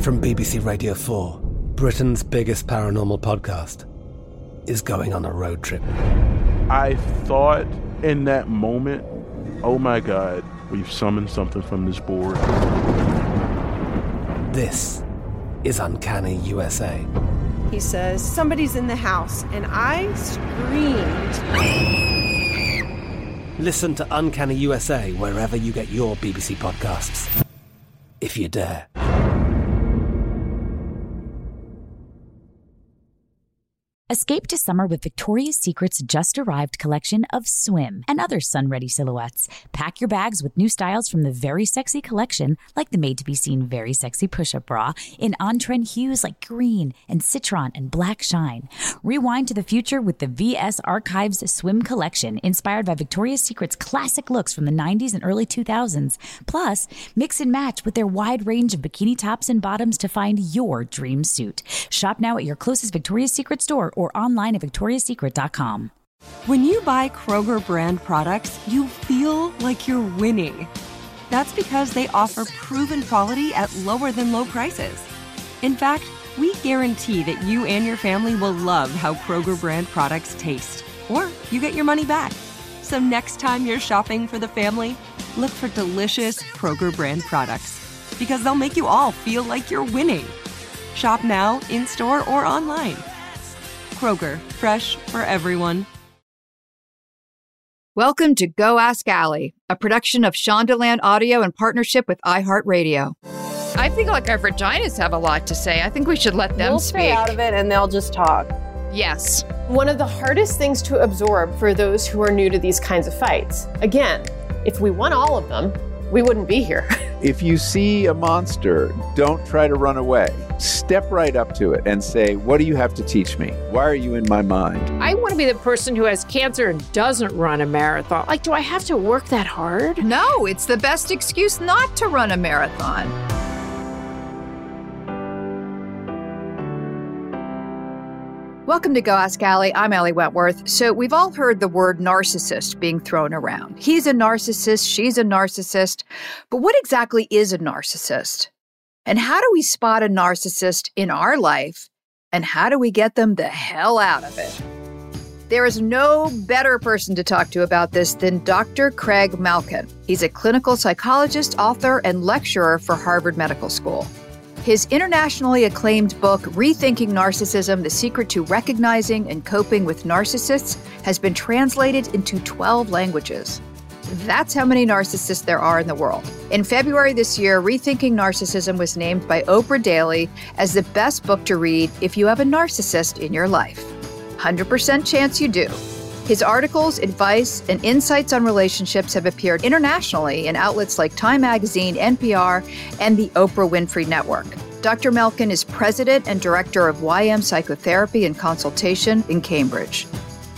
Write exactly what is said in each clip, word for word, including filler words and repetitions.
From B B C Radio four, Britain's biggest paranormal podcast is going on a road trip. I thought in that moment, oh my God, we've summoned something from this board. This is Uncanny U S A. He says, somebody's in the house, and I screamed. Listen to Uncanny U S A wherever you get your B B C podcasts, if you dare. Escape to summer with Victoria's Secret's just-arrived collection of swim and other sun-ready silhouettes. Pack your bags with new styles from the Very Sexy collection, like the made-to-be-seen Very Sexy push-up bra, in on-trend hues like green and citron and black shine. Rewind to the future with the V S Archives swim collection, inspired by Victoria's Secret's classic looks from the nineties and early two thousands. Plus, mix and match with their wide range of bikini tops and bottoms to find your dream suit. Shop now at your closest Victoria's Secret store or online at victorias secret dot com. When you buy Kroger brand products, you feel like you're winning. That's because they offer proven quality at lower than low prices. In fact, we guarantee that you and your family will love how Kroger brand products taste, or you get your money back. So next time you're shopping for the family, look for delicious Kroger brand products, because they'll make you all feel like you're winning. Shop now, in-store, or online. Kroger, fresh for everyone. Welcome to Go Ask Allie, a production of Shondaland Audio in partnership with iHeartRadio. I think like our vaginas have a lot to say. I think we should let them we'll speak. We'll stay out of it and they'll just talk. Yes. One of the hardest things to absorb for those who are new to these kinds of fights. Again, if we won all of them, we wouldn't be here. If you see a monster, don't try to run away. Step right up to it and say, what do you have to teach me? Why are you in my mind? I want to be the person who has cancer and doesn't run a marathon. Like, do I have to work that hard? No, it's the best excuse not to run a marathon. Welcome to Go Ask Allie. I'm Allie Wentworth. So we've all heard the word narcissist being thrown around. He's a narcissist. She's a narcissist. But what exactly is a narcissist? And how do we spot a narcissist in our life? And how do we get them the hell out of it? There is no better person to talk to about this than Doctor Craig Malkin. He's a clinical psychologist, author, and lecturer for Harvard Medical School. His internationally acclaimed book, Rethinking Narcissism, The Secret to Recognizing and Coping with Narcissists, has been translated into twelve languages. That's how many narcissists there are in the world. In February this year, Rethinking Narcissism was named by Oprah Daily as the best book to read if you have a narcissist in your life. one hundred percent chance you do. His articles, advice, and insights on relationships have appeared internationally in outlets like Time Magazine, N P R, and the Oprah Winfrey Network. Doctor Malkin is president and director of Y M Psychotherapy and Consultation in Cambridge.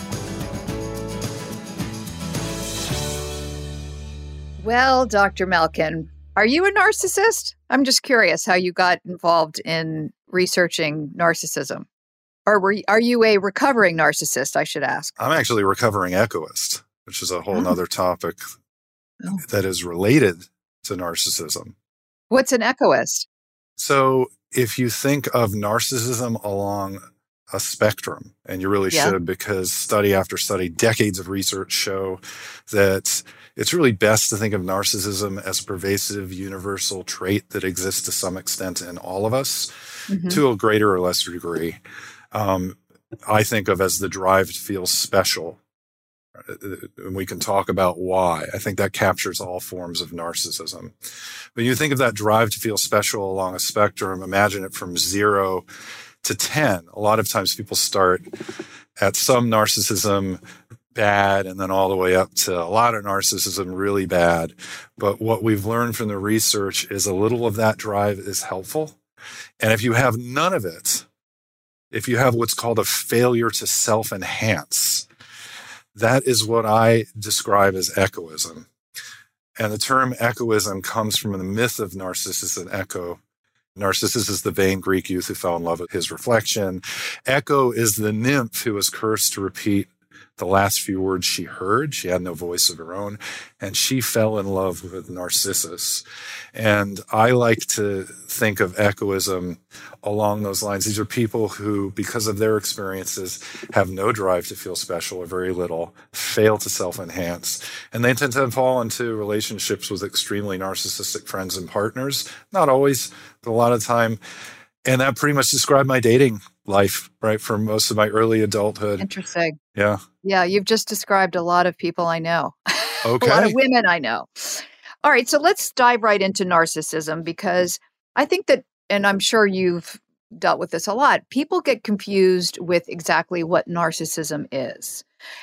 Well, Doctor Malkin, are you a narcissist? I'm just curious how you got involved in researching narcissism. Or were you, are you a recovering narcissist, I should ask? I'm actually a recovering echoist, which is a whole oh. other topic oh. that is related to narcissism. What's an echoist? So if you think of narcissism along a spectrum, and you really yeah. should, because study after study, decades of research show that it's really best to think of narcissism as a pervasive universal trait that exists to some extent in all of us, mm-hmm. to a greater or lesser degree. Um, I think of as the drive to feel special. And we can talk about why. I think that captures all forms of narcissism. When you think of that drive to feel special along a spectrum, imagine it from zero to ten. A lot of times people start at some narcissism bad and then all the way up to a lot of narcissism really bad. But what we've learned from the research is a little of that drive is helpful. And if you have none of it, if you have what's called a failure to self-enhance, that is what I describe as echoism. And the term echoism comes from the myth of Narcissus and Echo. Narcissus is the vain Greek youth who fell in love with his reflection. Echo is the nymph who was cursed to repeat the last few words she heard. She had no voice of her own, and she fell in love with Narcissus. And I like to think of echoism along those lines. These are people who, because of their experiences, have no drive to feel special or very little, fail to self-enhance, and they tend to fall into relationships with extremely narcissistic friends and partners. Not always, but a lot of time. And that pretty much described my dating life, right, for most of my early adulthood. Interesting. Yeah. Yeah, you've just described a lot of people I know. Okay. A lot of women I know. All right, so let's dive right into narcissism, because I think that, and I'm sure you've dealt with this a lot, people get confused with exactly what narcissism is.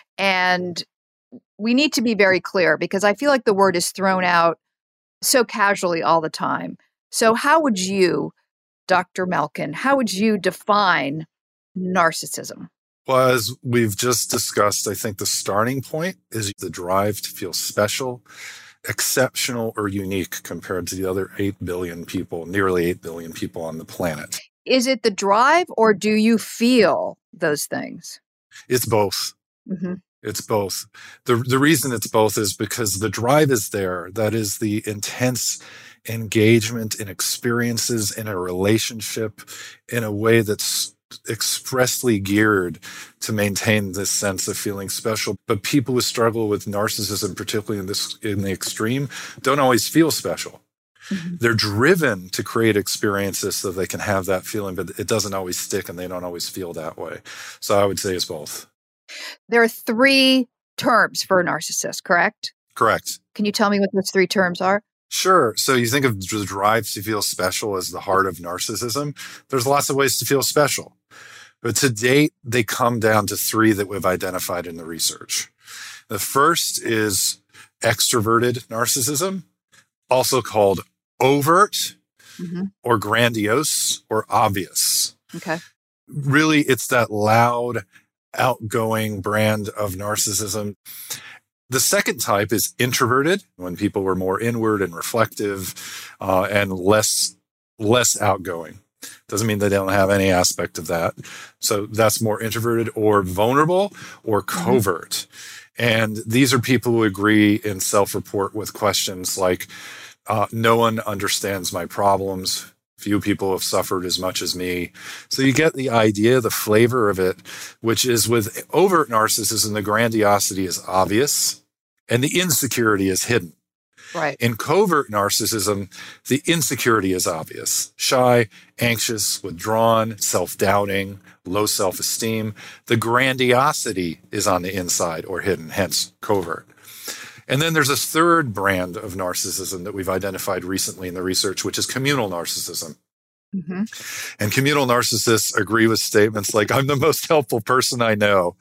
And we need to be very clear, because I feel like the word is thrown out so casually all the time. So how would you, Doctor Malkin, how would you define narcissism? Well, as we've just discussed, I think the starting point is the drive to feel special, exceptional, or unique compared to the other eight billion people, nearly eight billion people on the planet. Is it the drive, or do you feel those things? It's both. Mm-hmm. It's both. The, the reason it's both is because the drive is there. That is the intense engagement in experiences in a relationship in a way that's expressly geared to maintain this sense of feeling special. But people who struggle with narcissism, particularly in this in the extreme, don't always feel special. Mm-hmm. They're driven to create experiences so they can have that feeling, but it doesn't always stick and they don't always feel that way. So I would say it's both. There are three terms for a narcissist, correct? Correct. Can you tell me what those three terms are? Sure. So you think of the drive to feel special as the heart of narcissism. There's lots of ways to feel special. But to date, they come down to three that we've identified in the research. The first is extroverted narcissism, also called overt mm-hmm. or grandiose or obvious. Okay. Really, it's that loud, outgoing brand of narcissism. The second type is introverted, when people were more inward and reflective uh, and less less outgoing. Doesn't mean they don't have any aspect of that. So that's more introverted, or vulnerable or covert. Mm-hmm. And these are people who agree in self-report with questions like, uh, no one understands my problems. Few people have suffered as much as me. So you get the idea, the flavor of it, which is with overt narcissism, the grandiosity is obvious and the insecurity is hidden. Right. In covert narcissism, the insecurity is obvious. Shy, anxious, withdrawn, self-doubting, low self-esteem. The grandiosity is on the inside or hidden, hence covert. And then there's a third brand of narcissism that we've identified recently in the research, which is communal narcissism. Mm-hmm. And communal narcissists agree with statements like, I'm the most helpful person I know.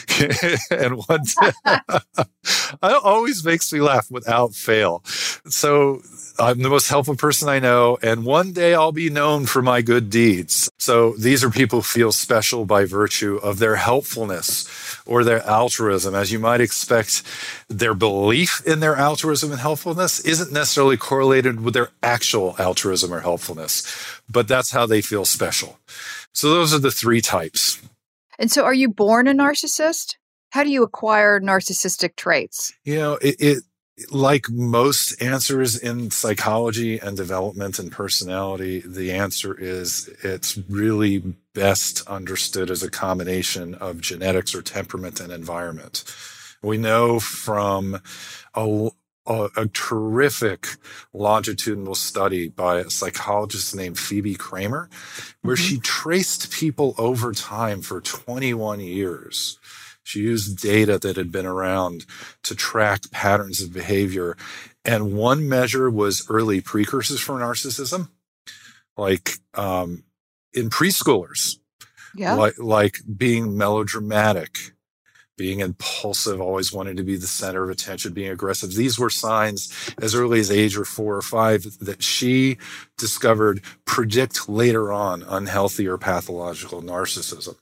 And one day, it always makes me laugh without fail. So I'm the most helpful person I know, and one day I'll be known for my good deeds. So these are people who feel special by virtue of their helpfulness or their altruism. As you might expect, their belief in their altruism and helpfulness isn't necessarily correlated with their actual altruism or helpfulness, but that's how they feel special. So those are the three types. And so are you born a narcissist? How do you acquire narcissistic traits? You know, it, it like most answers in psychology and development and personality, the answer is it's really best understood as a combination of genetics or temperament and environment. We know from a, a, a terrific longitudinal study by a psychologist named Phoebe Kramer, where mm-hmm. she traced people over time for twenty-one years. She used data that had been around to track patterns of behavior. And one measure was early precursors for narcissism, like um, in preschoolers, yeah. like, like being melodramatic, being impulsive, always wanting to be the center of attention, being aggressive. These were signs as early as age or four or five that she discovered predict later on unhealthy or pathological narcissism.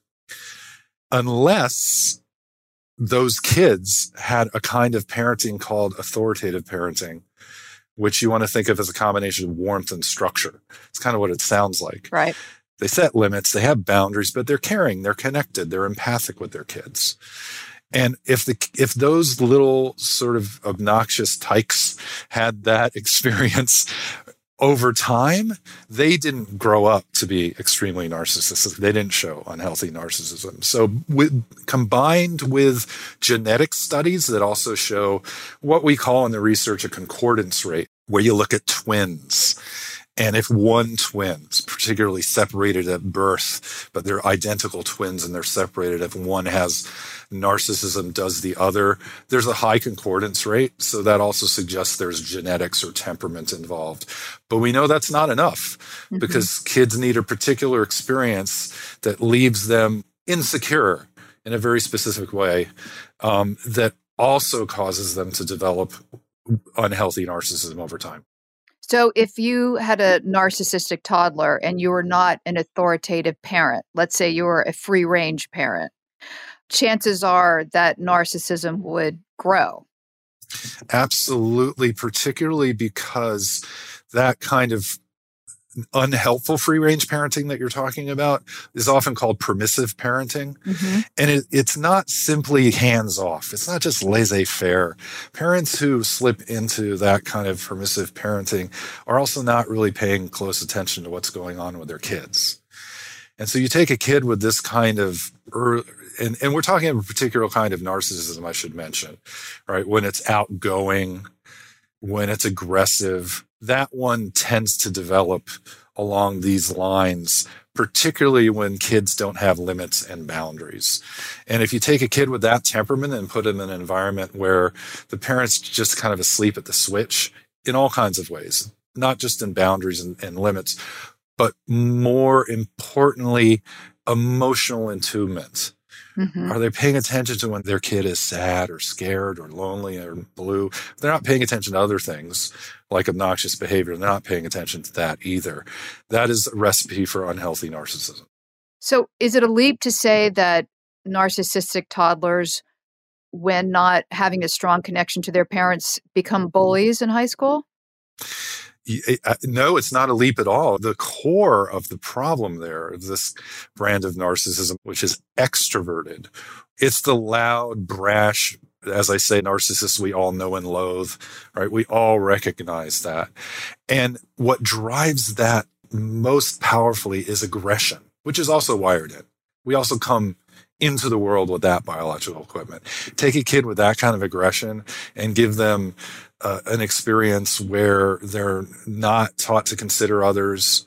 Unless those kids had a kind of parenting called authoritative parenting, which you want to think of as a combination of warmth and structure. It's kind of what it sounds like. Right. They set limits, they have boundaries, but they're caring, they're connected, they're empathic with their kids. And if the if those little sort of obnoxious tykes had that experience over time, they didn't grow up to be extremely narcissistic. They didn't show unhealthy narcissism. So with, combined with genetic studies that also show what we call in the research a concordance rate, where you look at twins. And if one twin is particularly separated at birth, but they're identical twins and they're separated, if one has narcissism, does the other, there's a high concordance rate. So that also suggests there's genetics or temperament involved. But we know that's not enough mm-hmm. because kids need a particular experience that leaves them insecure in a very specific way um, that also causes them to develop unhealthy narcissism over time. So if you had a narcissistic toddler and you were not an authoritative parent, let's say you were a free-range parent, chances are that narcissism would grow. Absolutely, particularly because that kind of unhelpful free-range parenting that you're talking about is often called permissive parenting. Mm-hmm. And it, it's not simply hands-off. It's not just laissez-faire. Parents who slip into that kind of permissive parenting are also not really paying close attention to what's going on with their kids. And so you take a kid with this kind of, and, and we're talking about a particular kind of narcissism, I should mention, right? When it's outgoing, when it's aggressive, that one tends to develop along these lines, particularly when kids don't have limits and boundaries. And if you take a kid with that temperament and put them in an environment where the parent's just kind of asleep at the switch in all kinds of ways, not just in boundaries and, and limits, but more importantly, emotional attunement. Mm-hmm. Are they paying attention to when their kid is sad or scared or lonely or blue? They're not paying attention to other things like obnoxious behavior. They're not paying attention to that either. That is a recipe for unhealthy narcissism. So is it a leap to say that narcissistic toddlers, when not having a strong connection to their parents, become bullies in high school? No, it's not a leap at all. The core of the problem there is this brand of narcissism, which is extroverted. It's the loud, brash, as I say, narcissists we all know and loathe, right? We all recognize that. And what drives that most powerfully is aggression, which is also wired in. We also come into the world with that biological equipment. Take a kid with that kind of aggression and give them uh, an experience where they're not taught to consider others,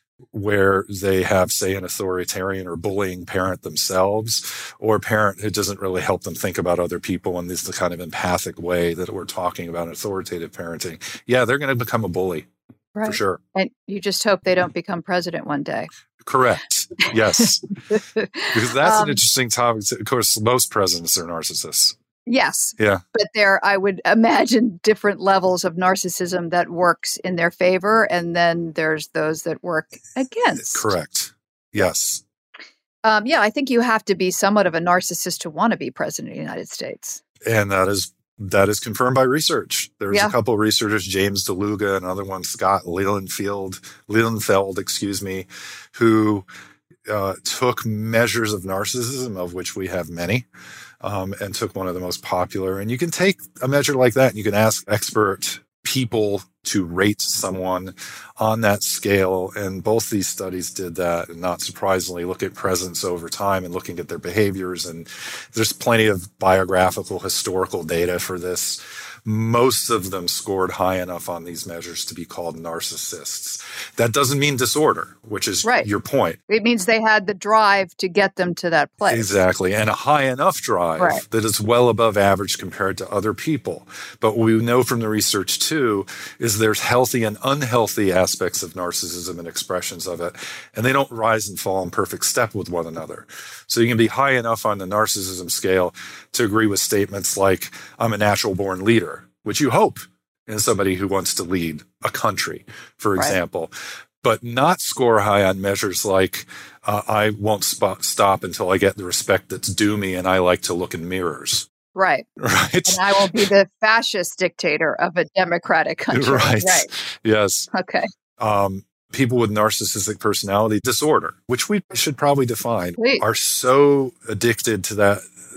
where they have, say, an authoritarian or bullying parent themselves, or a parent who doesn't really help them think about other people in this the kind of empathic way that we're talking about in authoritative parenting. Yeah, they're going to become a bully. Right. For sure. And you just hope they don't become president one day. Correct. Yes. Because that's um, an interesting topic. Of course, most presidents are narcissists. Yes. Yeah. But there, I would imagine different levels of narcissism that works in their favor. And then there's those that work against. Correct. Yes. Um, yeah, I think you have to be somewhat of a narcissist to want to be president of the United States. And that is That is confirmed by research. There's yeah. a couple of researchers, James DeLuga, another one, Scott Lilienfeld, Lilienfeld, excuse me, who uh, took measures of narcissism, of which we have many, um, and took one of the most popular. And you can take a measure like that and you can ask expert people to rate someone on that scale. And both these studies did that. And not surprisingly, look at presence over time and looking at their behaviors. And there's plenty of biographical, historical data for this. Most of them scored high enough on these measures to be called narcissists. That doesn't mean disorder, which is right. your point. It means they had the drive to get them to that place. Exactly. And a high enough drive right. that is well above average compared to other people. But what we know from the research, too, is there's healthy and unhealthy aspects of narcissism and expressions of it. And they don't rise and fall in perfect step with one another. So you can be high enough on the narcissism scale to agree with statements like, I'm a natural born leader, which you hope in somebody who wants to lead a country, for right. example, but not score high on measures like, uh, I won't sp- stop until I get the respect that's due me and I like to look in mirrors. Right. Right. And I will be the fascist dictator of a democratic country. Right. Right. Yes. Okay. Um, people with narcissistic personality disorder, which we should probably define, Please. Are so addicted to that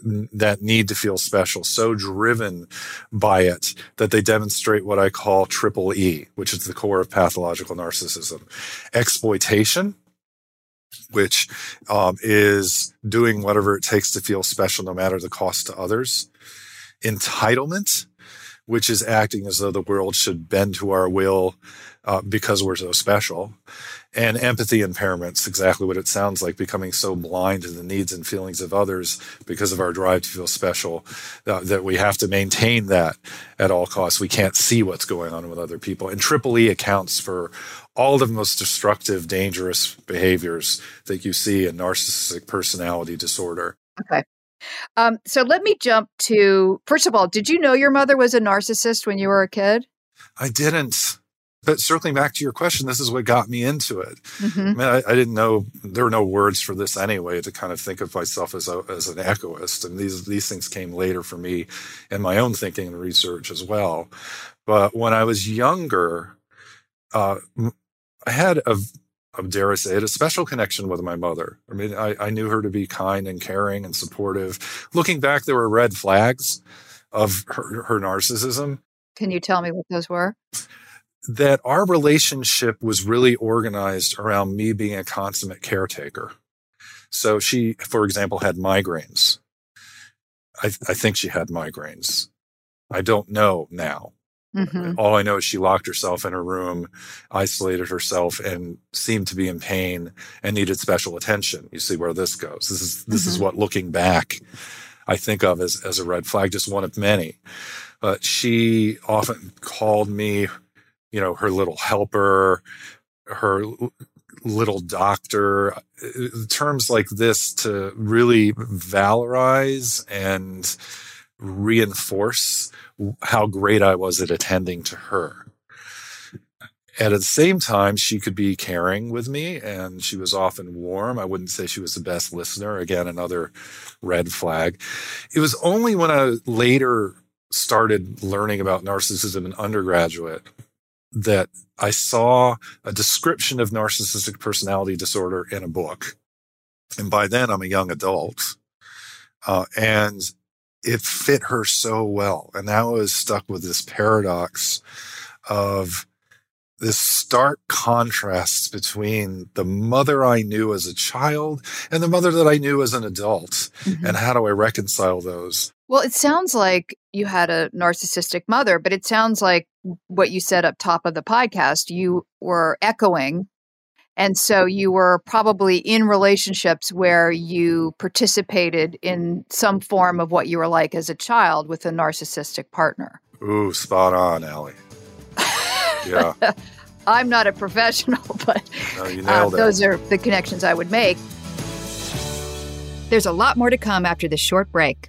that need to feel special, so driven by it that they demonstrate what I call triple E, which is the core of pathological narcissism. Exploitation, which um, is doing whatever it takes to feel special no matter the cost to others. Entitlement, which is acting as though the world should bend to our will uh, because we're so special. And empathy impairments, exactly what it sounds like, becoming so blind to the needs and feelings of others because of our drive to feel special uh, that we have to maintain that at all costs. We can't see what's going on with other people. And triple E accounts for all the most destructive, dangerous behaviors that you see in narcissistic personality disorder. Okay. Um, so let me jump to, first of all, did you know your mother was a narcissist when you were a kid? I didn't. But circling back to your question, this is what got me into it. Mm-hmm. I mean, I, I didn't know, there were no words for this anyway, to kind of think of myself as a, as an echoist. And these, these things came later for me in my own thinking and research as well. But when I was younger, uh, I had a, I dare I say it, a special connection with my mother. I mean, I, I knew her to be kind and caring and supportive. Looking back, there were red flags of her, her narcissism. Can you tell me what those were? That our relationship was really organized around me being a consummate caretaker. So she, for example, had migraines. I, I think she had migraines. I don't know now. Mm-hmm. All I know is she locked herself in her room, isolated herself, and seemed to be in pain and needed special attention. You see where this goes. This is this mm-hmm. is what, looking back, I think of as, as a red flag, just one of many. But she often called me, you know, her little helper, her little doctor, terms like this to really valorize and reinforce how great I was at attending to her. And at the same time, she could be caring with me, and she was often warm. I wouldn't say she was the best listener. Again, another red flag. It was only when I later started learning about narcissism in undergraduate that I saw a description of narcissistic personality disorder in a book. And by then, I'm a young adult. Uh, and it fit her so well. And I was stuck with this paradox of this stark contrast between the mother I knew as a child and the mother that I knew as an adult. Mm-hmm. And how do I reconcile those? Well, it sounds like you had a narcissistic mother, but it sounds like what you said up top of the podcast, you were echoing. And so you were probably in relationships where you participated in some form of what you were like as a child with a narcissistic partner. Ooh, spot on, Allie. Yeah. I'm not a professional, but no, you nailed uh, those are the connections I would make. There's a lot more to come after this short break.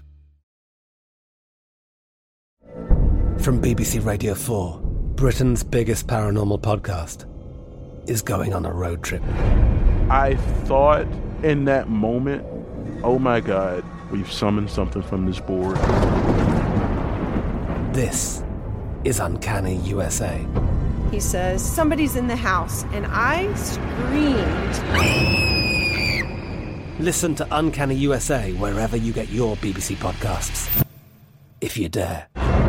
From B B C Radio four, Britain's biggest paranormal podcast is going on a road trip. I thought in that moment, oh my God, we've summoned something from this board. This is Uncanny U S A. He says, somebody's in the house, and I screamed. Listen to Uncanny U S A wherever you get your B B C podcasts, if you dare.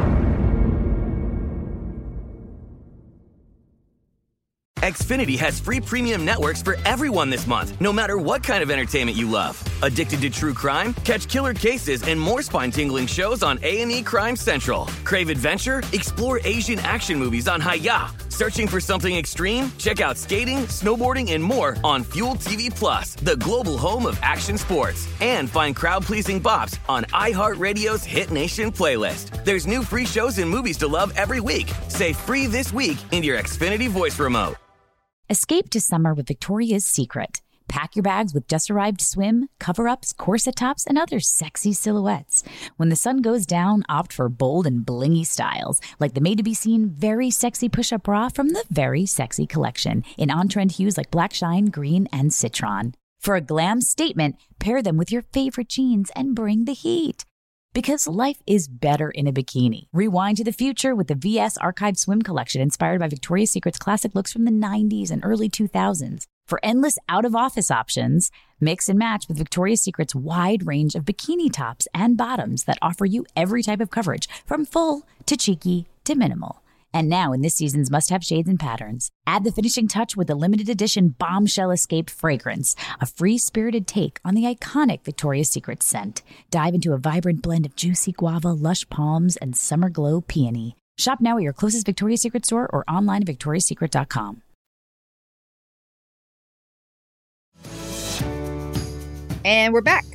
Xfinity has free premium networks for everyone this month, no matter what kind of entertainment you love. Addicted to true crime? Catch killer cases and more spine-tingling shows on A and E Crime Central. Crave adventure? Explore Asian action movies on Hi-Ya. Searching for something extreme? Check out skating, snowboarding, and more on Fuel T V Plus, the global home of action sports. And find crowd-pleasing bops on iHeartRadio's Hit Nation playlist. There's new free shows and movies to love every week. Say free this week in your Xfinity voice remote. Escape to summer with Victoria's Secret. Pack your bags with just-arrived swim, cover-ups, corset tops, and other sexy silhouettes. When the sun goes down, opt for bold and blingy styles, like the made-to-be-seen Very Sexy Push-Up Bra from the Very Sexy Collection, in on-trend hues like black shine, green, and citron. For a glam statement, pair them with your favorite jeans and bring the heat. Because life is better in a bikini. Rewind to the future with the V S Archive Swim Collection inspired by Victoria's Secret's classic looks from the nineties and early two thousands. For endless out-of-office options, mix and match with Victoria's Secret's wide range of bikini tops and bottoms that offer you every type of coverage, from full to cheeky to minimal. And now, in this season's must-have shades and patterns, add the finishing touch with the limited edition Bombshell Escape fragrance, a free-spirited take on the iconic Victoria's Secret scent. Dive into a vibrant blend of juicy guava, lush palms, and summer glow peony. Shop now at your closest Victoria's Secret store or online at victorias secret dot com. And we're back.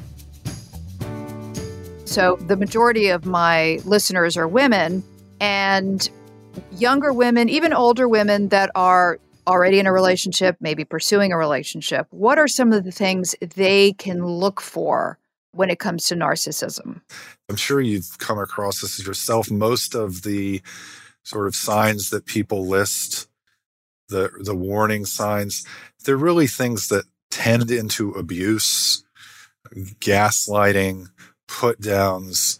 So the majority of my listeners are women, and younger women, even older women that are already in a relationship, maybe pursuing a relationship. What are some of the things they can look for when it comes to narcissism? I'm sure you've come across this yourself. Most of the sort of signs that people list, the the warning signs, they're really things that tend into abuse, gaslighting, put downs.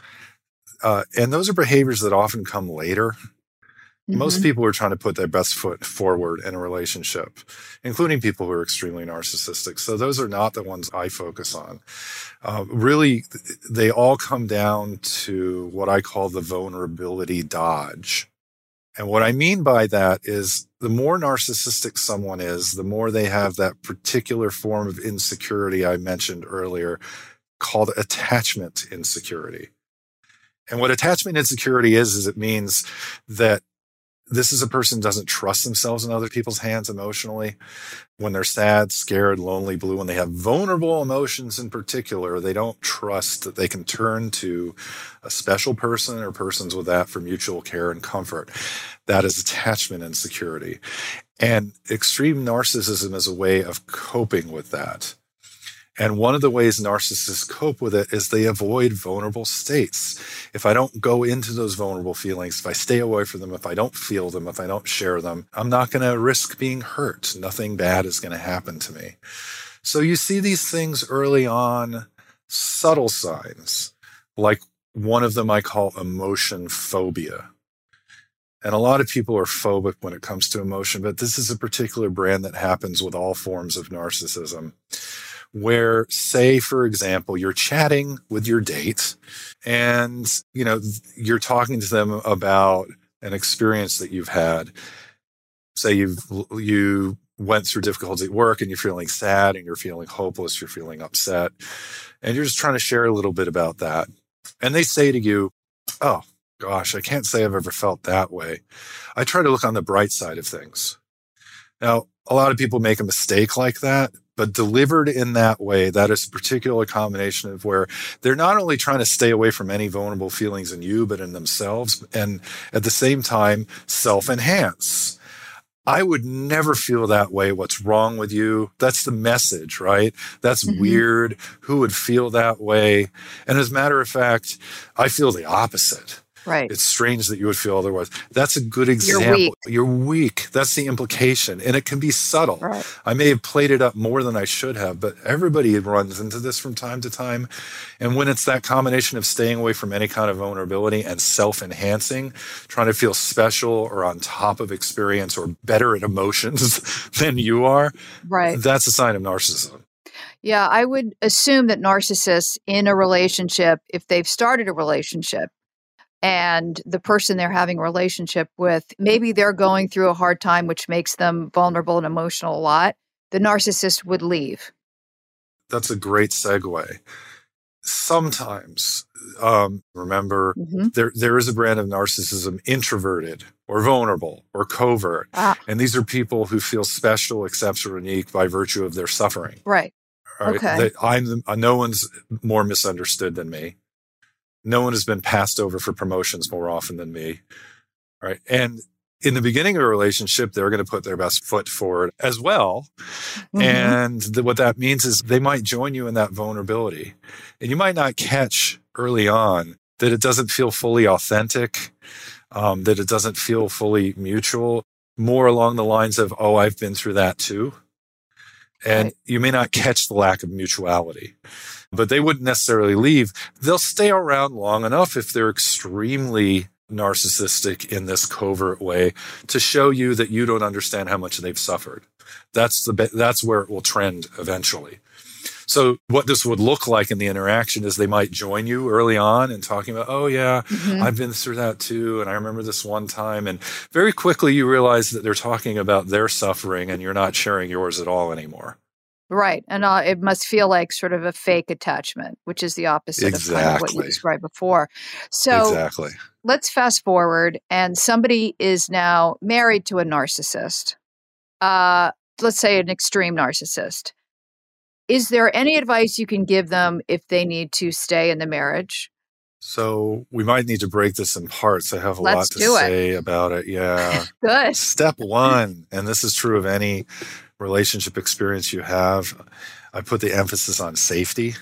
Uh, and those are behaviors that often come later. Mm-hmm. Most people are trying to put their best foot forward in a relationship, including people who are extremely narcissistic. So those are not the ones I focus on. Uh, really, they all come down to what I call the vulnerability dodge. And what I mean by that is the more narcissistic someone is, the more they have that particular form of insecurity I mentioned earlier called attachment insecurity. And what attachment insecurity is, is it means that this is a person who doesn't trust themselves in other people's hands emotionally. When they're sad, scared, lonely, blue, when they have vulnerable emotions in particular, they don't trust that they can turn to a special person or persons with that for mutual care and comfort. That is attachment insecurity. And extreme narcissism is a way of coping with that. And one of the ways narcissists cope with it is they avoid vulnerable states. If I don't go into those vulnerable feelings, if I stay away from them, if I don't feel them, if I don't share them, I'm not going to risk being hurt. Nothing bad is going to happen to me. So you see these things early on, subtle signs, like one of them I call emotion phobia. And a lot of people are phobic when it comes to emotion, but this is a particular brand that happens with all forms of narcissism. Where, say, for example, you're chatting with your date and, you know, you're talking to them about an experience that you've had. Say you've, you went through difficulty at work and you're feeling sad and you're feeling hopeless, you're feeling upset, and you're just trying to share a little bit about that. And they say to you, oh, gosh, I can't say I've ever felt that way. I try to look on the bright side of things. Now, a lot of people make a mistake like that. But delivered in that way, that is a particular combination of where they're not only trying to stay away from any vulnerable feelings in you, but in themselves, and at the same time, self-enhance. I would never feel that way. What's wrong with you? That's the message, right? That's mm-hmm. weird. Who would feel that way? And as a matter of fact, I feel the opposite. Right. It's strange that you would feel otherwise. That's a good example. You're weak. You're weak. That's the implication. And it can be subtle. Right. I may have played it up more than I should have, but everybody runs into this from time to time. And when it's that combination of staying away from any kind of vulnerability and self-enhancing, trying to feel special or on top of experience or better at emotions than you are, right. that's a sign of narcissism. Yeah, I would assume that narcissists in a relationship, if they've started a relationship, and the person they're having a relationship with, maybe they're going through a hard time, which makes them vulnerable and emotional a lot, the narcissist would leave. That's a great segue. Sometimes, um, remember, mm-hmm. there there is a brand of narcissism, introverted or vulnerable or covert. Ah. And these are people who feel special, exceptional, unique by virtue of their suffering. Right. Right? Okay. They, I'm the, no one's more misunderstood than me. No one has been passed over for promotions more often than me, right? And in the beginning of a relationship, they're going to put their best foot forward as well. Mm-hmm. And the, what that means is they might join you in that vulnerability. And you might not catch early on that it doesn't feel fully authentic, um, that it doesn't feel fully mutual, more along the lines of, oh, I've been through that too. And right. you may not catch the lack of mutuality. But they wouldn't necessarily leave. They'll stay around long enough if they're extremely narcissistic in this covert way to show you that you don't understand how much they've suffered. That's the that's where it will trend eventually. So what this would look like in the interaction is they might join you early on and talking about, oh yeah, mm-hmm. I've been through that too. And I remember this one time. And very quickly you realize that they're talking about their suffering and you're not sharing yours at all anymore. Right. And uh, it must feel like sort of a fake attachment, which is the opposite exactly. of kind of what you described before. So exactly. let's fast forward and somebody is now married to a narcissist. Uh, let's say an extreme narcissist. Is there any advice you can give them if they need to stay in the marriage? So we might need to break this in parts. I have a Let's lot to say it. about it. Yeah. Good. Step one, and this is true of any relationship experience you have, I put the emphasis on safety.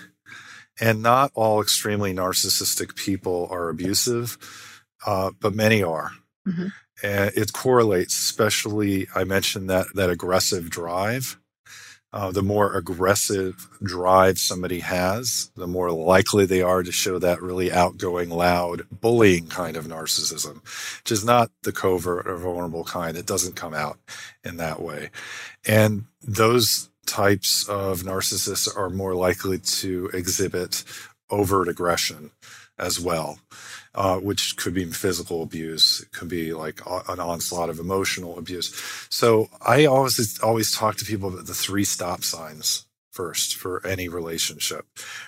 And not all extremely narcissistic people are abusive, uh, but many are. Mm-hmm. And it correlates, especially, I mentioned that that aggressive drive. Uh, the more aggressive drive somebody has, the more likely they are to show that really outgoing, loud, bullying kind of narcissism, which is not the covert or vulnerable kind. It doesn't come out in that way. And those types of narcissists are more likely to exhibit overt aggression as well. Uh, which could be physical abuse. It could be like an onslaught of emotional abuse. So I always always talk to people about the three stop signs first for any relationship.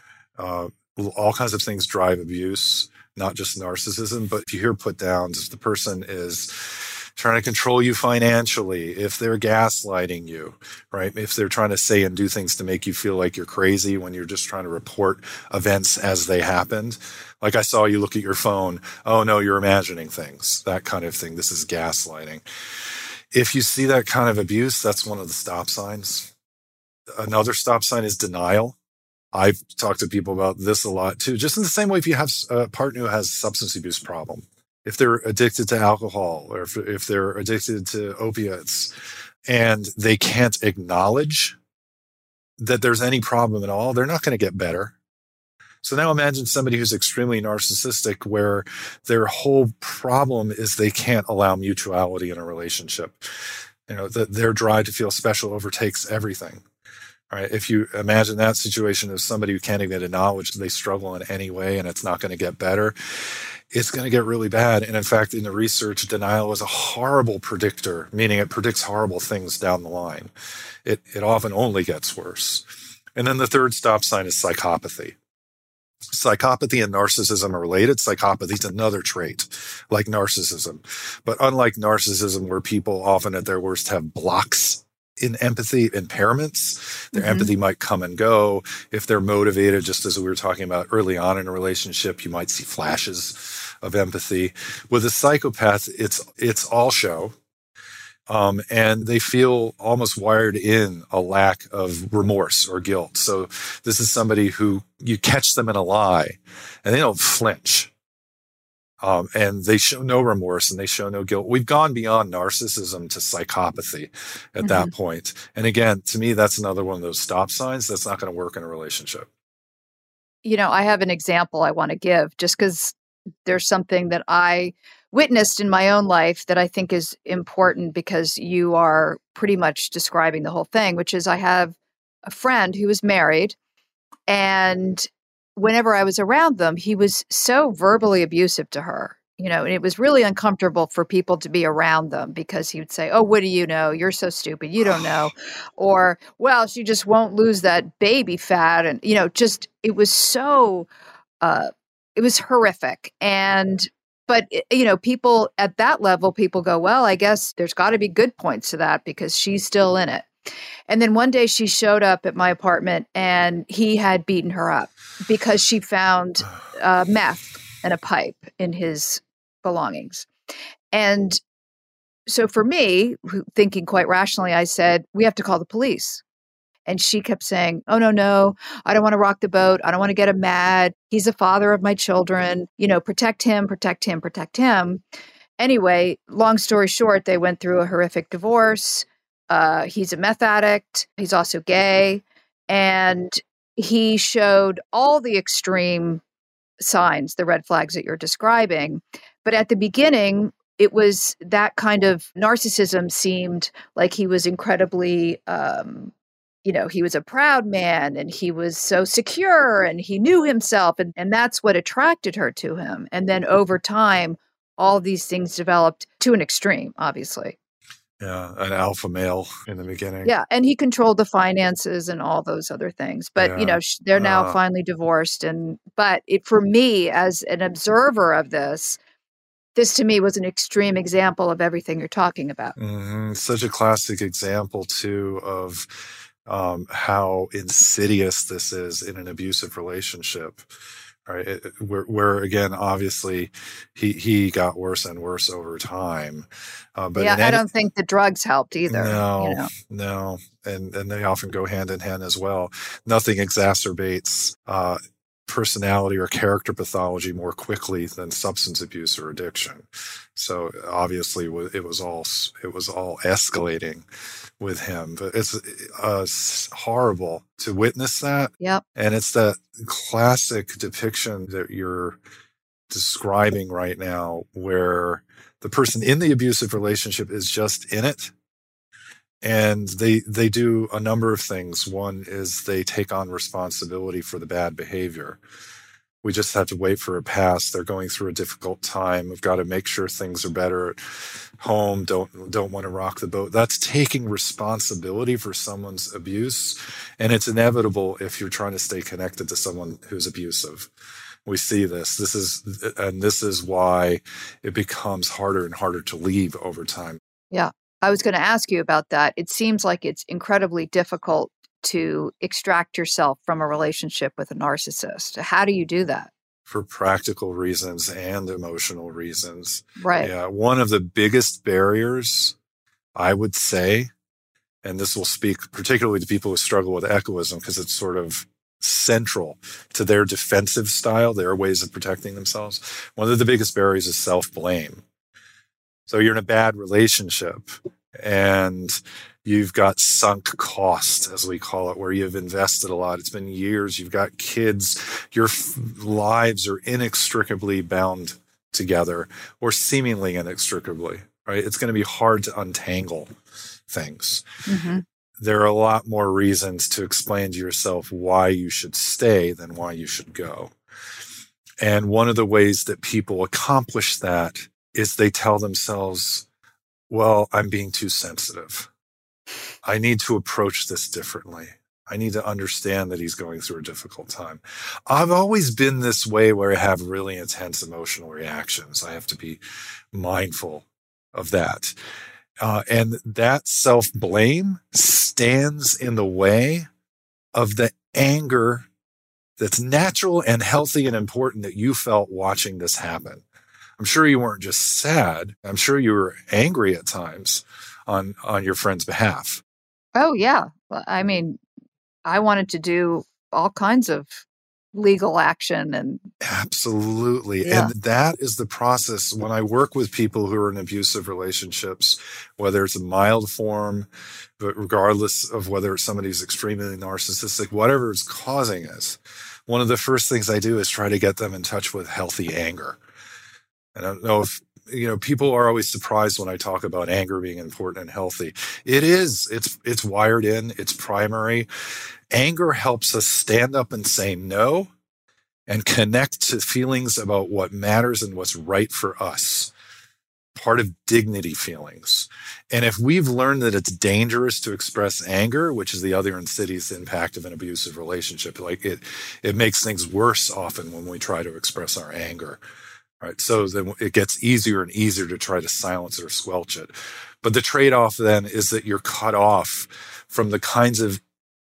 Uh, all kinds of things drive abuse, not just narcissism, but if you hear put downs, if the person is trying to control you financially, if they're gaslighting you, right? If they're trying to say and do things to make you feel like you're crazy when you're just trying to report events as they happened. Like I saw you look at your phone. Oh no, you're imagining things, that kind of thing. This is gaslighting. If you see that kind of abuse, that's one of the stop signs. Another stop sign is denial. I've talked to people about this a lot too. Just in the same way, if you have a partner who has a substance abuse problem, if they're addicted to alcohol or if, if they're addicted to opiates and they can't acknowledge that there's any problem at all, they're not going to get better. So now imagine somebody who's extremely narcissistic where their whole problem is they can't allow mutuality in a relationship. You know, that their drive to feel special overtakes everything. Right? If you imagine that situation of somebody who can't even acknowledge they struggle in any way and it's not going to get better, it's going to get really bad. And in fact, in the research, denial is a horrible predictor, meaning it predicts horrible things down the line. It, it often only gets worse. And then the third stop sign is psychopathy. Psychopathy and narcissism are related. Psychopathy is another trait like narcissism. But unlike narcissism, where people often at their worst have blocks in empathy, impairments, their mm-hmm. empathy might come and go. If they're motivated, just as we were talking about early on in a relationship, you might see flashes of empathy. With a psychopath, it's it's all show. Um, and they feel almost wired in a lack of remorse or guilt. So this is somebody who you catch them in a lie and they don't flinch. Um, and they show no remorse and they show no guilt. We've gone beyond narcissism to psychopathy at mm-hmm. that point. And again, to me, that's another one of those stop signs that's not going to work in a relationship. You know, I have an example I want to give just because there's something that I witnessed in my own life that I think is important because you are pretty much describing the whole thing, which is I have a friend who was married, and whenever I was around them, he was so verbally abusive to her, you know, and it was really uncomfortable for people to be around them because he would say, oh, what do you know? You're so stupid. You don't know. Or, well, she just won't lose that baby fat. And, you know, just, it was so, uh, it was horrific. And But, you know, people at that level, people go, well, I guess there's got to be good points to that because she's still in it. And then one day she showed up at my apartment and he had beaten her up because she found uh, meth and a pipe in his belongings. And so for me, thinking quite rationally, I said, we have to call the police. And she kept saying, oh, no, no, I don't want to rock the boat. I don't want to get him mad. He's the father of my children. You know, protect him, protect him, protect him. Anyway, long story short, they went through a horrific divorce. Uh, he's a meth addict. He's also gay. And he showed all the extreme signs, the red flags that you're describing. But at the beginning, it was that kind of narcissism seemed like he was incredibly, um, you know, he was a proud man and he was so secure and he knew himself. And, and that's what attracted her to him. And then over time, all these things developed to an extreme, obviously. Yeah, an alpha male in the beginning. Yeah, and he controlled the finances and all those other things. But, yeah. you know, sh- they're now uh, finally divorced. And but it for me, as an observer of this, this to me was an extreme example of everything you're talking about. Mm-hmm. Such a classic example, too, of um, how insidious this is in an abusive relationship. Right, it, where, where again, obviously, he he got worse and worse over time. Uh, but yeah, any, I don't think the drugs helped either. No, you know? no, and and they often go hand in hand as well. Nothing exacerbates uh, personality or character pathology more quickly than substance abuse or addiction. So obviously, it was all it was all escalating with him, but it's uh, horrible to witness that. Yep. And it's that classic depiction that you're describing right now, where the person in the abusive relationship is just in it. And they they do a number of things. One is they take on responsibility for the bad behavior. We just have to wait for it pass. They're going through a difficult time. We've got to make sure things are better at home. Don't don't want to rock the boat. That's taking responsibility for someone's abuse, and it's inevitable if you're trying to stay connected to someone who's abusive. We see this. This is and this is why it becomes harder and harder to leave over time. Yeah, I was going to ask you about that. It seems like it's incredibly difficult to extract yourself from a relationship with a narcissist. How do you do that? For practical reasons and emotional reasons. Right. Yeah. One of the biggest barriers, I would say, and this will speak particularly to people who struggle with egoism because it's sort of central to their defensive style, their ways of protecting themselves. One of the biggest barriers is self-blame. So you're in a bad relationship and you've got sunk cost, as we call it, where you've invested a lot. It's been years. You've got kids. Your f- lives are inextricably bound together, or seemingly inextricably, right? It's going to be hard to untangle things. Mm-hmm. There are a lot more reasons to explain to yourself why you should stay than why you should go. And one of the ways that people accomplish that is they tell themselves, well, I'm being too sensitive. I need to approach this differently. I need to understand that he's going through a difficult time. I've always been this way where I have really intense emotional reactions. I have to be mindful of that. Uh, and that self-blame stands in the way of the anger that's natural and healthy and important that you felt watching this happen. I'm sure you weren't just sad. I'm sure you were angry at times on, on your friend's behalf. Oh, yeah. Well, I mean, I wanted to do all kinds of legal action and absolutely. Yeah. And that is the process when I work with people who are in abusive relationships, whether it's a mild form, but regardless of whether somebody's extremely narcissistic, whatever is causing it. One of the first things I do is try to get them in touch with healthy anger. I don't know if, you know, people are always surprised when I talk about anger being important and healthy. It is. It's it's wired in. It's primary. Anger helps us stand up and say no and connect to feelings about what matters and what's right for us. Part of dignity feelings. And if we've learned that it's dangerous to express anger, which is the other insidious impact of an abusive relationship, like it, it makes things worse often when we try to express our anger. Right. So then it gets easier and easier to try to silence it or squelch it. But the trade-off then is that you're cut off from the kinds of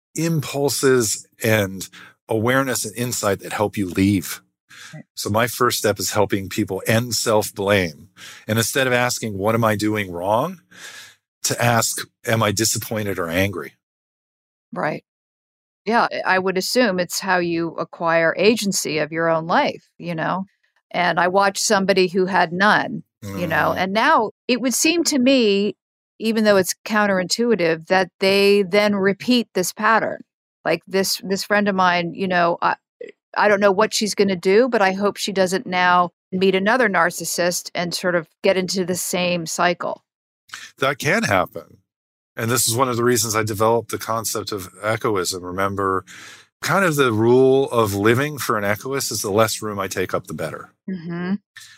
impulses and awareness and insight that help you leave. Right. So my first step is helping people end self-blame. And instead of asking, what am I doing wrong? To ask, am I disappointed or angry? Right. Yeah, I would assume it's how you acquire agency of your own life, you know? And I watched somebody who had none, you know, and now it would seem to me, even though it's counterintuitive, that they then repeat this pattern. Like this, this friend of mine, you know, I, I don't know what she's going to do, but I hope she doesn't now meet another narcissist and sort of get into the same cycle. That can happen. And this is one of the reasons I developed the concept of echoism. Remember, kind of the rule of living for an echoist is the less room I take up, the better. Mm-hmm.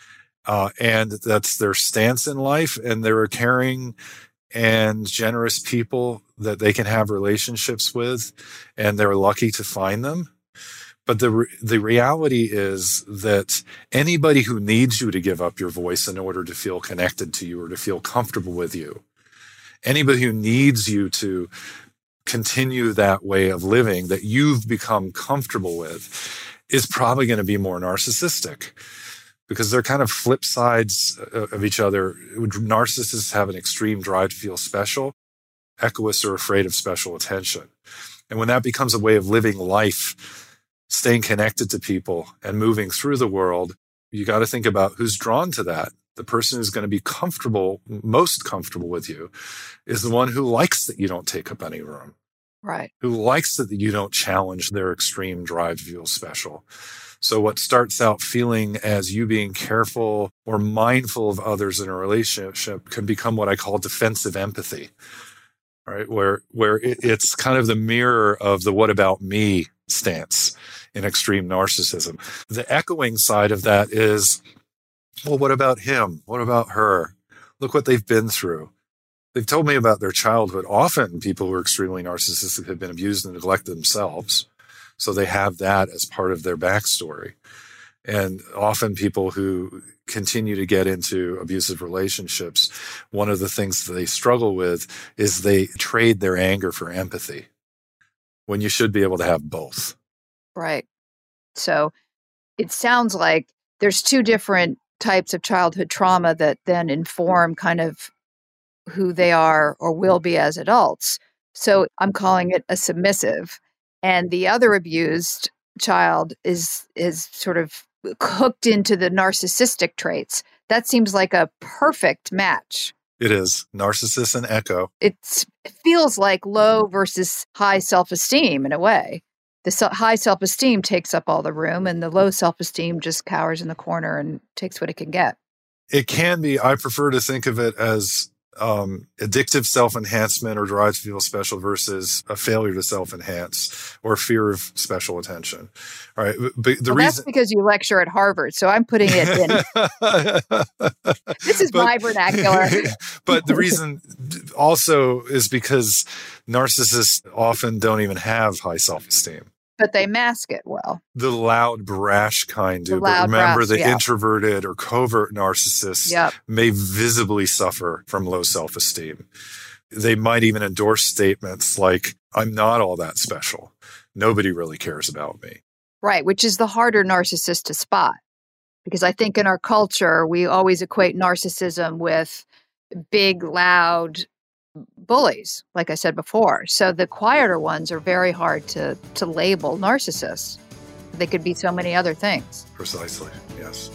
Uh, and that's their stance in life. And they're a caring and generous people that they can have relationships with, and they're lucky to find them. But the re- the reality is that anybody who needs you to give up your voice in order to feel connected to you or to feel comfortable with you, anybody who needs you to continue that way of living that you've become comfortable with is probably going to be more narcissistic, because they're kind of flip sides of each other. Narcissists have an extreme drive to feel special. Echoists are afraid of special attention. And when that becomes a way of living life, staying connected to people and moving through the world, you got to think about who's drawn to that. The person who's going to be comfortable, most comfortable with you, is the one who likes that you don't take up any room. Right. Who likes that you don't challenge their extreme drive to feel special. So what starts out feeling as you being careful or mindful of others in a relationship can become what I call defensive empathy, right? Where, where it, it's kind of the mirror of the what about me stance in extreme narcissism. The echoing side of that is, well, what about him? What about her? Look what they've been through. They've told me about their childhood. Often people who are extremely narcissistic have been abused and neglected themselves. So they have that as part of their backstory. And often people who continue to get into abusive relationships, one of the things that they struggle with is they trade their anger for empathy, when you should be able to have both. Right. So it sounds like there's two different types of childhood trauma that then inform kind of who they are or will be as adults. So I'm calling it a submissive. And the other abused child is is sort of hooked into the narcissistic traits. That seems like a perfect match. It is. Narcissist and echo. It's, it feels like low versus high self-esteem in a way. The se- high self-esteem takes up all the room, and the low self-esteem just cowers in the corner and takes what it can get. It can be. I prefer to think of it as um, addictive self-enhancement or drive to feel special versus a failure to self-enhance or fear of special attention. All right. But the well, reason that's because you lecture at Harvard, so I'm putting it in. This is but, my vernacular. But the reason also is because narcissists often don't even have high self-esteem. But they mask it well. The loud, brash kind do. The But loud, remember, brash, the yeah. introverted or covert narcissists Yep. may visibly suffer from low self-esteem. They might even endorse statements like, I'm not all that special. Nobody really cares about me. Right, which is the harder narcissist to spot. Because I think in our culture, we always equate narcissism with big, loud bullies, like I said before. So the quieter ones are very hard to, to label narcissists. They could be so many other things. Precisely, yes.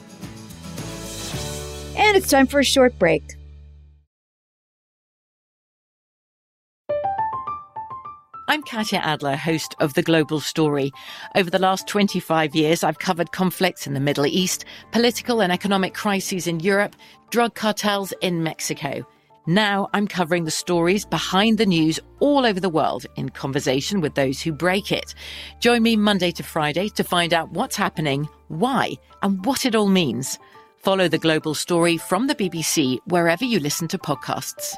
And it's time for a short break. I'm Katya Adler, host of The Global Story. Over the last twenty-five years, I've covered conflicts in the Middle East, political and economic crises in Europe, drug cartels in Mexico. Now I'm covering the stories behind the news all over the world in conversation with those who break it. Join me Monday to Friday to find out what's happening, why, and what it all means. Follow The Global Story from the B B C wherever you listen to podcasts.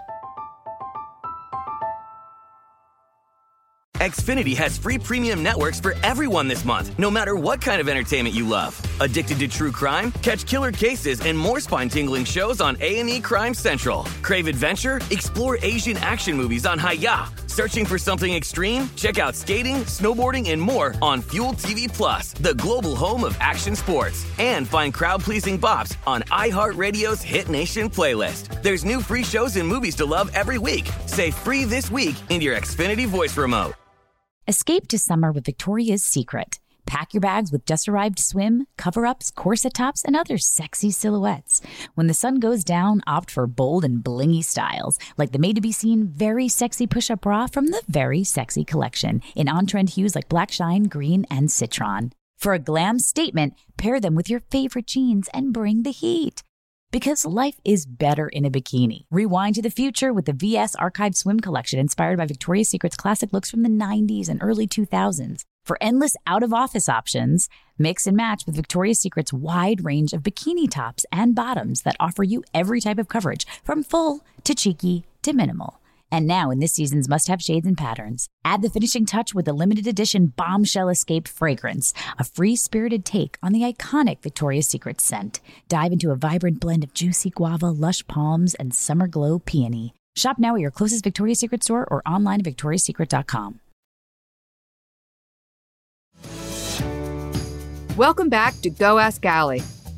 Xfinity has free premium networks for everyone this month, no matter what kind of entertainment you love. Addicted to true crime? Catch killer cases and more spine-tingling shows on A and E Crime Central. Crave adventure? Explore Asian action movies on Hi-Ya. Searching for something extreme? Check out skating, snowboarding, and more on Fuel T V Plus, the global home of action sports. And find crowd-pleasing bops on iHeartRadio's Hit Nation playlist. There's new free shows and movies to love every week. Say free this week in your Xfinity voice remote. Escape to summer with Victoria's Secret. Pack your bags with just-arrived swim, cover-ups, corset tops, and other sexy silhouettes. When the sun goes down, opt for bold and blingy styles, like the made-to-be-seen Very Sexy Push-Up Bra from the Very Sexy collection, in on-trend hues like black shine, green, and citron. For a glam statement, pair them with your favorite jeans and bring the heat. Because life is better in a bikini. Rewind to the future with the V S Archive Swim Collection inspired by Victoria's Secret's classic looks from the nineties and early two thousands. For endless out-of-office options, mix and match with Victoria's Secret's wide range of bikini tops and bottoms that offer you every type of coverage, from full to cheeky to minimal. And now in this season's must-have shades and patterns, add the finishing touch with the limited edition Bombshell Escape fragrance, a free-spirited take on the iconic Victoria's Secret scent. Dive into a vibrant blend of juicy guava, lush palms, and summer glow peony. Shop now at your closest Victoria's Secret store or online at victorias secret dot com. Welcome back to Go Ask Allie.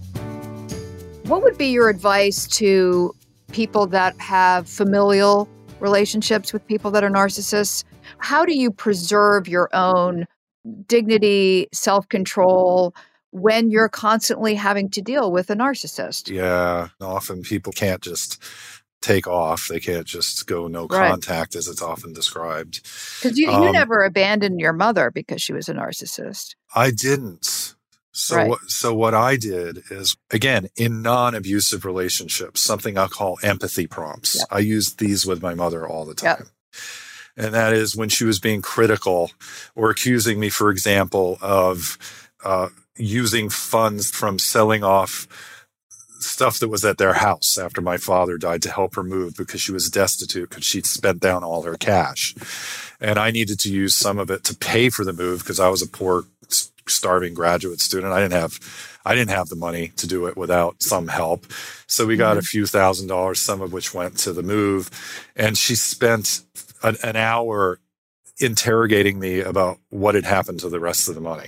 What would be your advice to people that have familial relationships with people that are narcissists? How do you preserve your own dignity, self-control when you're constantly having to deal with a narcissist? Yeah, often people can't just take off. They can't just go no Right. contact, as it's often described. Because you, you Um, never abandoned your mother because she was a narcissist. I didn't. So, Right. what, so what I did is, again, in non-abusive relationships, something I'll call empathy prompts. Yep. I used these with my mother all the Yep. time. And that is when she was being critical or accusing me, for example, of uh, using funds from selling off stuff that was at their house after my father died to help her move because she was destitute because she'd spent down all her cash. And I needed to use some of it to pay for the move because I was a poor, starving graduate student. I didn't have, I didn't have the money to do it without some help. So we got Mm-hmm. a few thousand dollars, some of which went to the move. And she spent an, an hour interrogating me about what had happened to the rest of the money.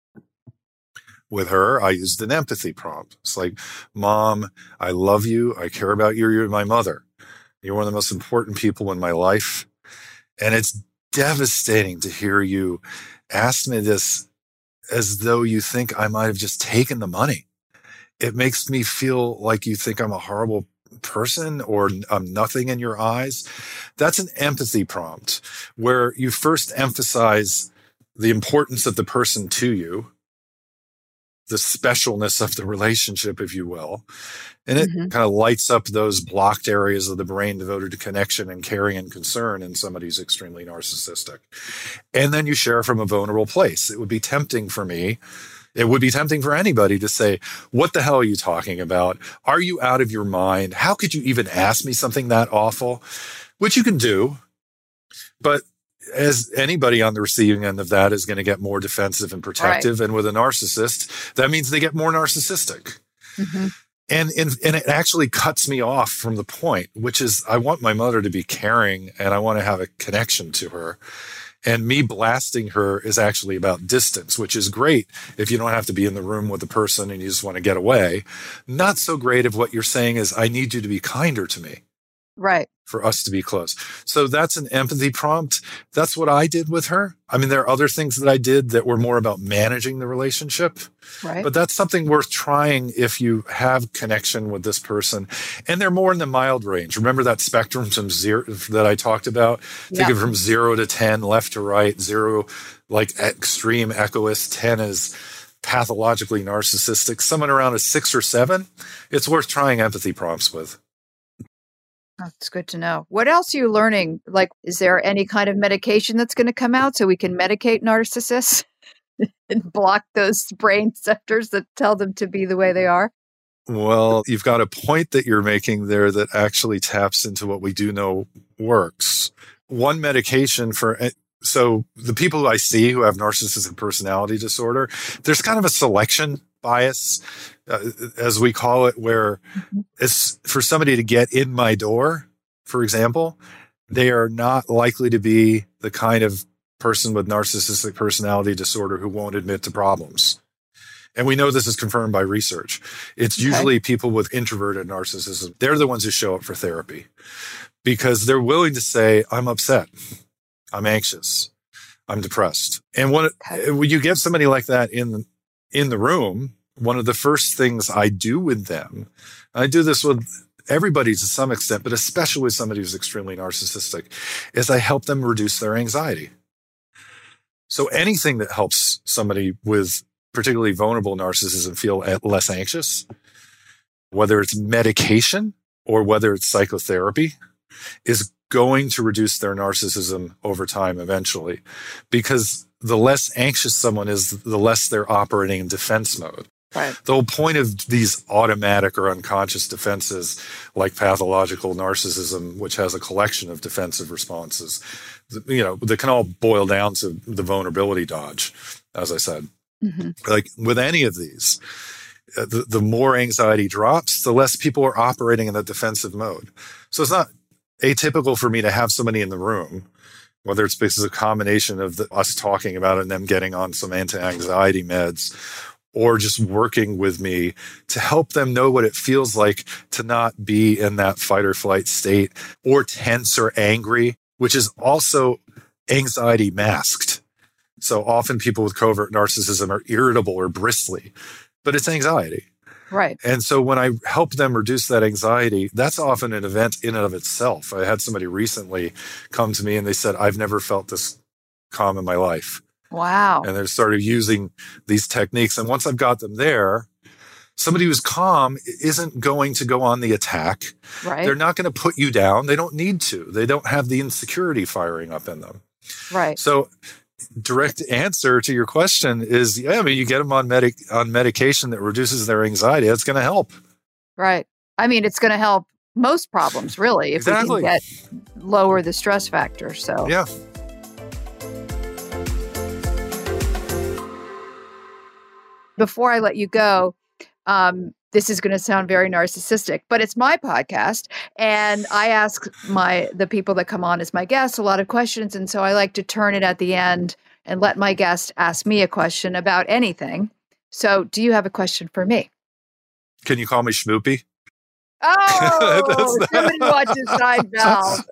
With her, I used an empathy prompt. It's like, Mom, I love you. I care about you. You're my mother. You're one of the most important people in my life. And it's devastating to hear you ask me this as though you think I might have just taken the money. It makes me feel like you think I'm a horrible person or I'm nothing in your eyes. That's an empathy prompt where you first emphasize the importance of the person to you, the specialness of the relationship, if you will. And it Mhm. kind of lights up those blocked areas of the brain devoted to connection and caring and concern in somebody who's extremely narcissistic. And then you share from a vulnerable place. It would be tempting for me. It would be tempting for anybody to say, what the hell are you talking about? Are you out of your mind? How could you even ask me something that awful? Which you can do. But as anybody on the receiving end of that is going to get more defensive and protective. Right. And with a narcissist, that means they get more narcissistic. Mm-hmm. And, and and it actually cuts me off from the point, which is I want my mother to be caring and I want to have a connection to her. And me blasting her is actually about distance, which is great if you don't have to be in the room with the person and you just want to get away. Not so great if what you're saying is, I need you to be kinder to me. Right. For us to be close. So that's an empathy prompt. That's what I did with her. I mean, there are other things that I did that were more about managing the relationship. Right. But that's something worth trying if you have connection with this person. And they're more in the mild range. Remember that spectrum from zero that I talked about? Think Yeah. of from zero to ten, left to right, zero like extreme egoist, ten is pathologically narcissistic. Someone around a six or seven, it's worth trying empathy prompts with. That's good to know. What else are you learning? Like, is there any kind of medication that's going to come out so we can medicate narcissists and block those brain centers that tell them to be the way they are? Well, you've got a point that you're making there that actually taps into what we do know works. One medication for, so the people who I see who have narcissistic personality disorder, there's kind of a selection bias, uh, as we call it, where it's for somebody to get in my door, for example, they are not likely to be the kind of person with narcissistic personality disorder who won't admit to problems. And we know this is confirmed by research. It's Okay. usually people with introverted narcissism. They're the ones who show up for therapy because they're willing to say, I'm upset, I'm anxious, I'm depressed. And when, Okay. when you get somebody like that in in the room, one of the first things I do with them, I do this with everybody to some extent, but especially with somebody who's extremely narcissistic, is I help them reduce their anxiety. So anything that helps somebody with particularly vulnerable narcissism, feel less anxious, whether it's medication or whether it's psychotherapy, is going to reduce their narcissism over time eventually. Because the less anxious someone is, the less they're operating in defense mode. Right. The whole point of these automatic or unconscious defenses, like pathological narcissism, which has a collection of defensive responses, you know, they can all boil down to the vulnerability dodge, as I said. Mm-hmm. Like with any of these, the, the more anxiety drops, the less people are operating in the defensive mode. So it's not atypical for me to have somebody in the room, whether it's because of a combination of the, us talking about it and them getting on some anti-anxiety meds, or just working with me to help them know what it feels like to not be in that fight or flight state, or tense or angry, which is also anxiety masked. So often people with covert narcissism are irritable or bristly, but it's anxiety. Right. And so when I help them reduce that anxiety, that's often an event in and of itself. I had somebody recently come to me and they said, I've never felt this calm in my life. Wow. And they started using these techniques. And once I've got them there, somebody who's calm isn't going to go on the attack. Right. They're not going to put you down. They don't need to. They don't have the insecurity firing up in them. Right. So direct answer to your question is, yeah, I mean, you get them on medic on medication that reduces their anxiety. That's going to help. Right. I mean, it's going to help most problems, really, if exactly. we can get lower the stress factor. So yeah. Before I let you go, um, this is going to sound very narcissistic, but it's my podcast, and I ask my the people that come on as my guests a lot of questions, and so I like to turn it at the end and let my guest ask me a question about anything. So, do you have a question for me? Can you call me Schmoopy? Oh, somebody watches Seinfeld.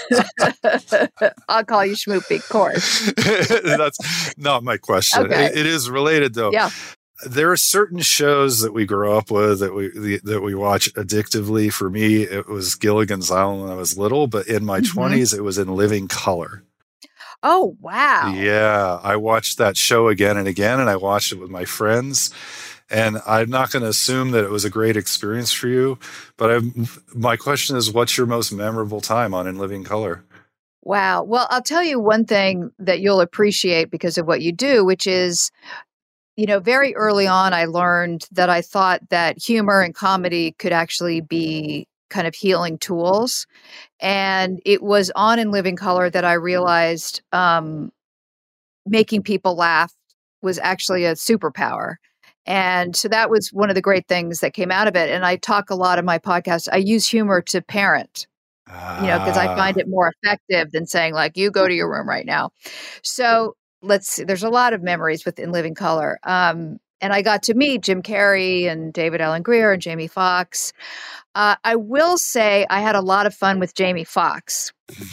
I'll call you Schmoopy, of course. That's not my question. Okay. It, it is related, though. Yeah. There are certain shows that we grow up with that we the, that we watch addictively. For me, it was Gilligan's Island when I was little, but in my mm-hmm. twenties, it was In Living Color. Oh, wow. Yeah. I watched that show again and again, and I watched it with my friends. And I'm not going to assume that it was a great experience for you, but I'm, my question is, what's your most memorable time on In Living Color? Wow. Well, I'll tell you one thing that you'll appreciate because of what you do, which is, you know, very early on, I learned that I thought that humor and comedy could actually be kind of healing tools. And it was on In Living Color that I realized um, making people laugh was actually a superpower. And so that was one of the great things that came out of it. And I talk a lot in my podcast. I use humor to parent, ah. you know, because I find it more effective than saying, like, you go to your room right now. So let's see, there's a lot of memories with In Living Color. Um, and I got to meet Jim Carrey and David Alan Grier and Jamie Foxx. Uh, I will say I had a lot of fun with Jamie Foxx.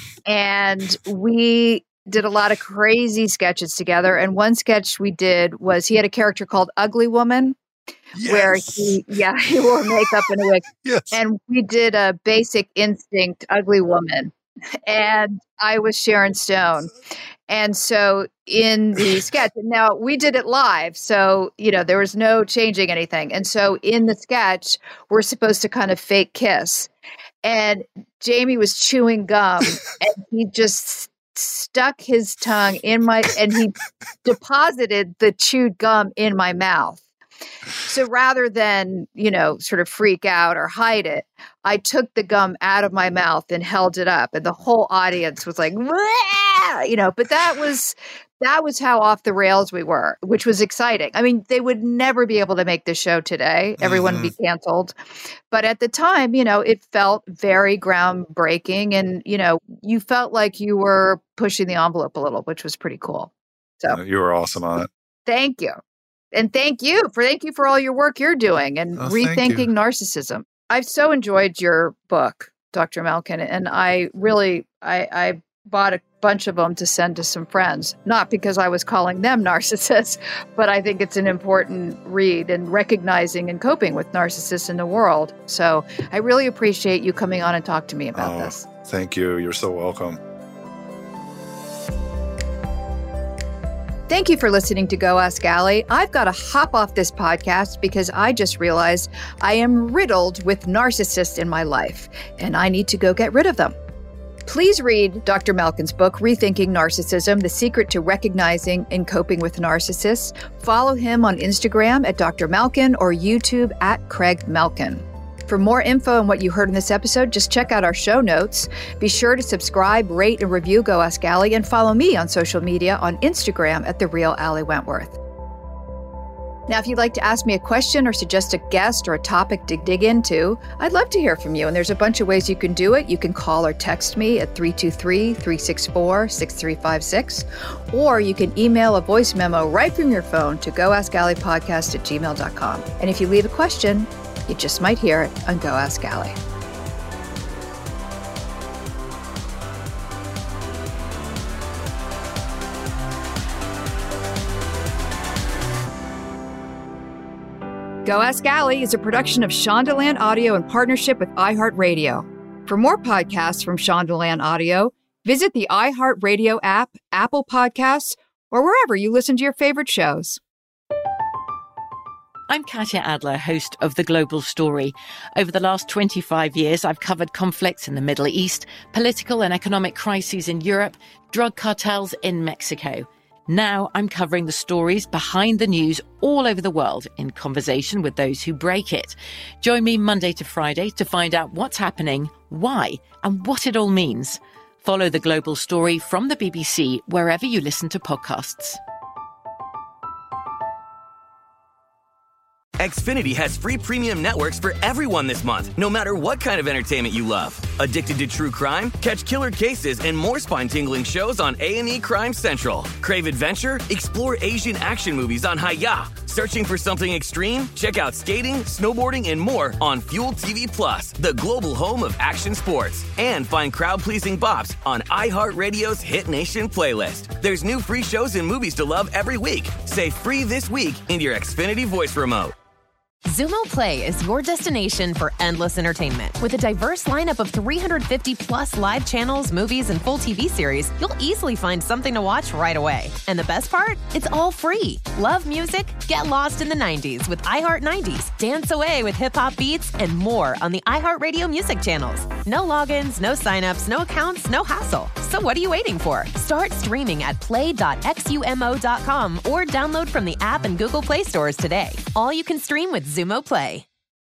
And we did a lot of crazy sketches together. And one sketch we did was he had a character called Ugly Woman, yes. where he, yeah, he wore makeup and a wig. Yes. And we did a Basic Instinct Ugly Woman. And I was Sharon Stone. And so in the sketch, now we did it live. So, you know, there was no changing anything. And so in the sketch, we're supposed to kind of fake kiss. And Jamie was chewing gum and he just stuck his tongue in my, and he deposited the chewed gum in my mouth. So rather than, you know, sort of freak out or hide it, I took the gum out of my mouth and held it up, and the whole audience was like, wah! You know, but that was, that was how off the rails we were, which was exciting. I mean, they would never be able to make the show today. Everyone mm-hmm. would be canceled. But at the time, you know, it felt very groundbreaking, and, you know, you felt like you were pushing the envelope a little, which was pretty cool. So you were awesome on it. Thank you. And thank you for thank you for all your work you're doing and oh, rethinking narcissism. I've so enjoyed your book, Doctor Malkin, and I really I, I bought a bunch of them to send to some friends, not because I was calling them narcissists, but I think it's an important read and recognizing and coping with narcissists in the world. So I really appreciate you coming on and talk to me about oh, this. Thank you. You're so welcome. Thank you for listening to Go Ask Allie. I've got to hop off this podcast because I just realized I am riddled with narcissists in my life, and I need to go get rid of them. Please read Doctor Malkin's book, Rethinking Narcissism, The Secret to Recognizing and Coping with Narcissists. Follow him on Instagram at Doctor Malkin or YouTube at Craig Malkin. For more info on what you heard in this episode, just check out our show notes. Be sure to subscribe, rate, and review Go Ask Allie, and follow me on social media on Instagram at The Real Allie Wentworth. Now, if you'd like to ask me a question or suggest a guest or a topic to dig into, I'd love to hear from you, and there's a bunch of ways you can do it. You can call or text me at three two three, three six four, six three five six, or you can email a voice memo right from your phone to goaskalliepodcast at gmail dot com. And if you leave a question, you just might hear it on Go Ask Allie. Go Ask Allie is a production of Shondaland Audio in partnership with iHeartRadio. For more podcasts from Shondaland Audio, visit the iHeartRadio app, Apple Podcasts, or wherever you listen to your favorite shows. I'm Katya Adler, host of The Global Story. Over the last twenty-five years, I've covered conflicts in the Middle East, political and economic crises in Europe, drug cartels in Mexico. Now I'm covering the stories behind the news all over the world in conversation with those who break it. Join me Monday to Friday to find out what's happening, why, and what it all means. Follow The Global Story from the B B C wherever you listen to podcasts. Xfinity has free premium networks for everyone this month, no matter what kind of entertainment you love. Addicted to true crime? Catch killer cases and more spine-tingling shows on A and E Crime Central. Crave adventure? Explore Asian action movies on Hi-Ya. Searching for something extreme? Check out skating, snowboarding, and more on Fuel T V Plus, the global home of action sports. And find crowd-pleasing bops on iHeartRadio's Hit Nation playlist. There's new free shows and movies to love every week. Say free this week in your Xfinity voice remote. Xumo Play is your destination for endless entertainment. With a diverse lineup of three hundred fifty plus live channels, movies, and full T V series, you'll easily find something to watch right away. And the best part? It's all free. Love music? Get lost in the nineties with iHeart nineties. Dance away with hip-hop beats and more on the iHeartRadio music channels. No logins, no signups, no accounts, no hassle. So what are you waiting for? Start streaming at play dot xumo dot com or download from the app and Google Play stores today. All you can stream with Xumo Play.